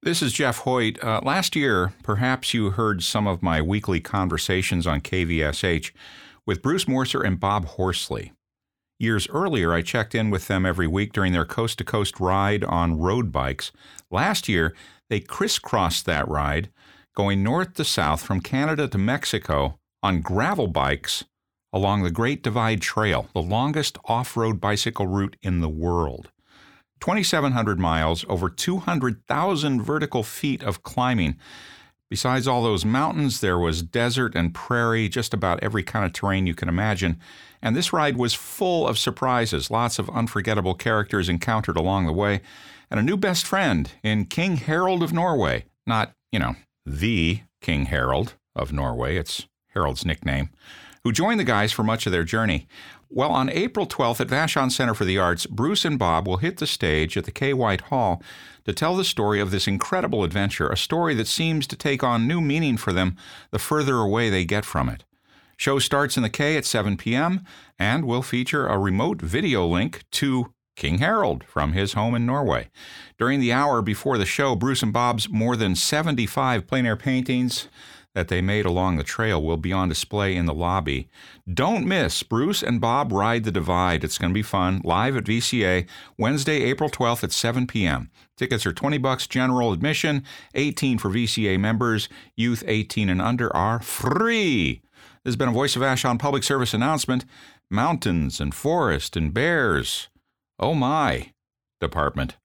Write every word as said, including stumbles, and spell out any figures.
This is Jeff Hoyt. Uh, last year, perhaps you heard some of my weekly conversations on K V S H with Bruce Morser and Bob Horsley. Years earlier, I checked in with them every week during their coast-to-coast ride on road bikes. Last year, they crisscrossed that ride, going north to south from Canada to Mexico on gravel bikes along the Great Divide Trail, the longest off-road bicycle route in the world. twenty-seven hundred miles, over two hundred thousand vertical feet of climbing. Besides all those mountains, there was desert and prairie, just about every kind of terrain you can imagine. And this ride was full of surprises, lots of unforgettable characters encountered along the way, and a new best friend in King Harold of Norway. Not, you know, the King Harold of Norway, it's Harold's nickname, who joined the guys for much of their journey. Well, on April twelfth at Vashon Center for the Arts, Bruce and Bob will hit the stage at the K. White Hall to tell the story of this incredible adventure, a story that seems to take on new meaning for them the further away they get from it. Show starts in the K at seven p.m. and will feature a remote video link to King Harold from his home in Norway. During the hour before the show, Bruce and Bob's more than seventy-five plein air paintings that they made along the trail will be on display in the lobby. Don't miss Bruce and Bob Ride the Divide. It's going to be fun. Live at V C A, Wednesday, April twelfth at seven p.m. Tickets are twenty bucks general admission, eighteen for V C A members. Youth eighteen and under are free. This has been a Voice of Vashon public service announcement. Mountains and forest and bears. Oh my, department.